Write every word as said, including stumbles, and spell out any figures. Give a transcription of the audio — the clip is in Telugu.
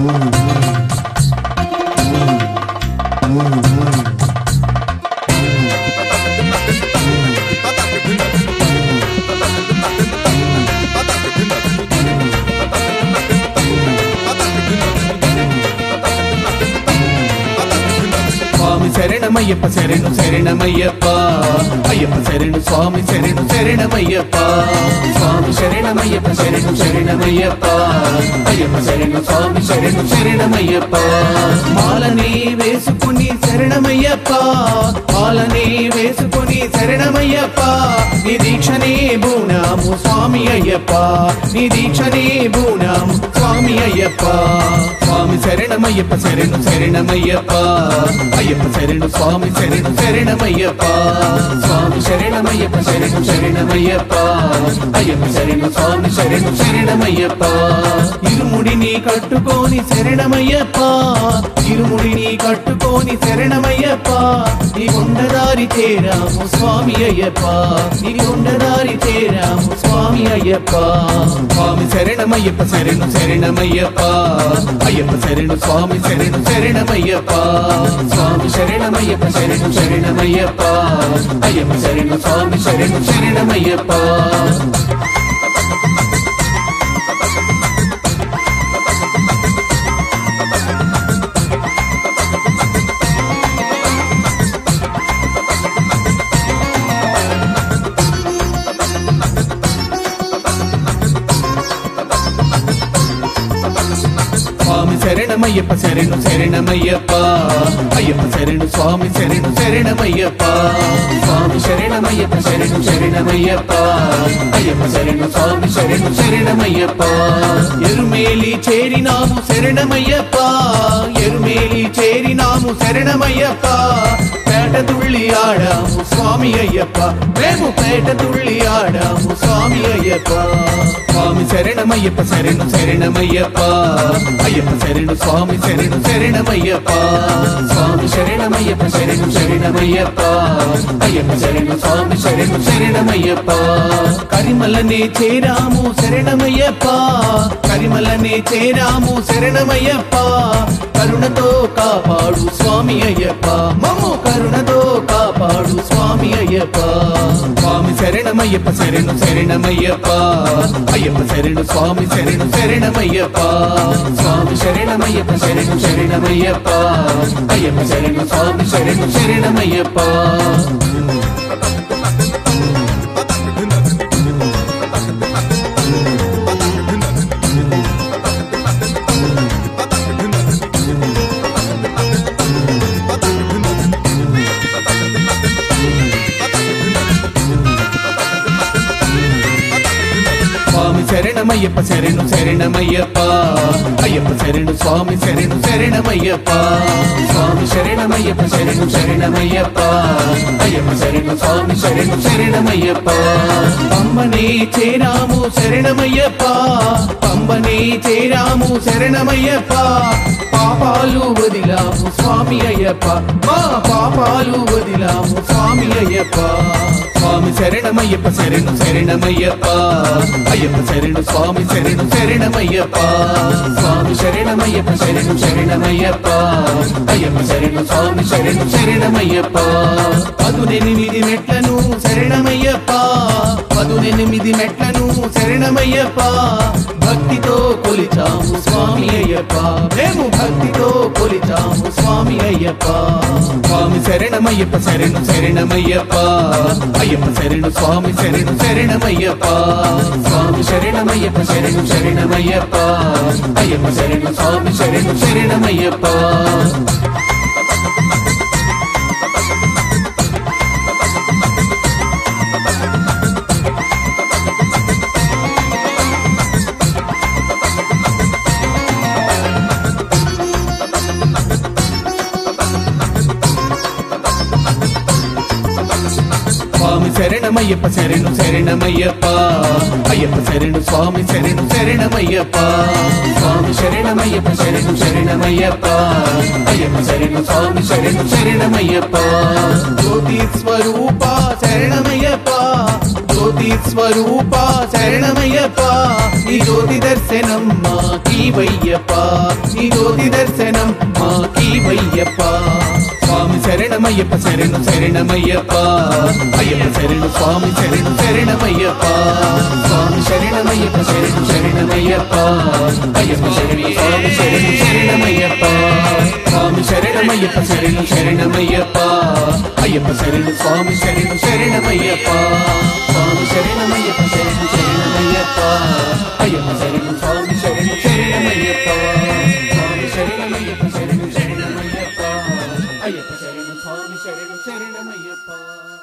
శరణమయ్యప్ప శరణు శరణమయ్యప్ప అయ్యప్ప శరణు స్వామి శరణు శరణమయ్యప్ప స్వామి శరణమయ్యప్ప శరణు శరణమయ్యప్ప అయ్యప్ప శరణు స్వామి శరణు శరణమయ్యప్ప మాలని వేసుకుని శరణమయ్యప్ప మాలని వేసుకుని శరణమయ్యప్ప నీ దీక్షనే బూనాము స్వామి అయ్యప్ప నీ దీక్షనే బూనాము స్వామి అయ్యప్ప స్వామి శరణమయ్యప్ప శరణు శరణమయ్యప్ప అయ్యప్ప శరణు స్వామి శరణు శరణమయ్యప్ప స్వామి శరణమయ్యప్ప శరణు శరణమయ్యప్ప అయ్యప్ప శరణు స్వామి శరణు శరణమయ్యప్ప ఇరుముడిని కట్టుకోని శరణమయ్యప్ప ఇరుముడిని కట్టుకోని శరణమయ్యప్ప నీ కొండదారి చేరాము స్వామి అయ్యప్ప నీ కొండదారి చేరాము స్వామి అయ్యప్ప స్వామి శరణమయ్యప్ప శరణు శరణమయ్యప్ప అయ్యప్ప శరణు స్వామి శరణు శరణమయ్యప్ప స్వామి శరణమయ్యప్ప శరణు శరణమయ్యప్ప అయ్యప్ప శరణు స్వామి శరణు శరణమయ్యప్ప స్వామి శరణమయ్యప్ప శరణు శరణమయ్యప్ప అయ్యప్ప శరణు స్వామి శరణు శరణమయ్యప్ప స్వామి శరణమయ్యప్ప శరణు శరణమయ్యప్ప అయ్యప్ప శరణు స్వామి శరణు శరణమయ్యప్ప ఎరుమేలి చేరినాము శరణమయ్యప్ప ఎరుమేలి చేరినాము శరణమయ్యప్ప పేట తుళ్ళి ఆడాము స్వామి అయ్యప్ప మేము పేట తుళ్ళి ఆడాము స్వామి అయ్యప్ప స్వామి శరణమయ్యప్ప శరణు శరణమయ్యప్ప అయ్యప్ప శరణు స్వామి శరణు శరణమయ్యప్ప స్వామి శరణమయ్యప్ప శరణు శరణమయ్యప్ప అయ్యప్ప శరణు స్వామి శరణు శరణమయ్యప్ప కరిమలనే చేరాము శరణమయ్యప్ప కరిమలనే చేరాము శరణమయ్యప్ప కరుణతో కాపాడు స్వామి అయ్యప్ప మమ్ము కరుణతో కాపాడు స్వామి అయ్యప్ప స్వామి శరణమయ్యప్ప శరణు శరణమయ్యప్ప అయ్యప్ప శరణు స్వామి శరణు శరణమయ్యప్ప స్వామి శరణమయ్యప్ప శరణు శరణమయ్యప్ప అయ్యప్ప శరణు స్వామి శరణు శరణమయ్యప్ప శరణమయ్యప్ప శరణు శరణమయ్యప్ప అయ్యప్ప శరణు స్వామి శరణు శరణమయ్యప్ప స్వామి శరణమయ్యప్ప శరణు శరణమయ్యప్ప అయ్యప్ప శరణు స్వామి శరణు శరణమయ్యప్ప పంబనే చేరాము శరణమయ్యప్ప పంబనే చేరాము శరణమయ్యప్ప పాపాలు వదిలాము స్వామి అయ్యప్ప మా పాపాలు వదిలాము స్వామి అయ్యప్ప స్వామి శరణమయ్యప్ప శరణు శరణమయ్యప్ప అయ్యప్ప శరణు స్వామి శరణు శరణమయ్యప్ప స్వామి శరణమయ్యప్ప శరణు శరణమయ్యప్ప అయ్యప్ప శరణు స్వామి శరణు శరణమయ్యప్ప పదునెనిమిది మెట్లను శరణమయ్యప్ప పదునెనిమిది మెట్లను శరణమయ్యప్ప భక్తితో కొలిచాము స్వామి అయ్యప్ప మేము భక్తితో కొలిచాము స్వామి అయ్యప్ప స్వామి శరణమయ్యప్ప శరణు శరణమయ్యప్ప అయ్యప్ప శరణు స్వామి శరణు శరణమయ్యప్ప స్వామి శరణమయ్యప్ప శరణు శరణమయ్యప్ప అయ్యప్ప శరణు స్వామి శరణు శరణమయ్యప్ప స్వామి శరణమయ్యప్ప శరణు శరణమయ్యప్ప అయ్యప్ప శరణు స్వామి శరణు శరణమయ్యప్ప స్వామి శరణమయ్యప్ప శరణు శరణమయ్యప్ప అయ్యప్ప శరణు స్వామి శరణు శరణమయ్యప్ప జ్యోతి స్వరూప శరణమయ్యప్ప జ్యోతి స్వరూప శరణమయ్యప్ప నీ జ్యోతి దర్శనం మాకీవయ్యప్ప నీ జ్యోతి దర్శనం మాకీవయ్యప్ప స్వామి శరణమయ్యప్ప శరణు శరణమయ్యప్ప అయ్యప్ప శరణు స్వామి శరణు శరణమయ్యప్ప స్వామి శరణమయ్యప్ప శరణు శరణమయ్యప్ప అయ్యప్ప శరణు స్వామి శరణు శరణమయ్యప్ప స్వామి శరణమయ్యప్ప శరణు శరణమయ్యప్ప అయ్యప్ప శరణు స్వామి శరణు శరణమయ్యప్ప స్వామి శరణమయ్యప్ప శరణు శరణమయ్యప్ప అయ్యప్ప శరణు స్వామి శరణు శరణమయ్యప్ప స్వామి శరణమయ్యప్ప శరణు శరణమయ్యప్ప అయ్యప్ప శరణు స్వామి శరణు శరణమయ్యప్ప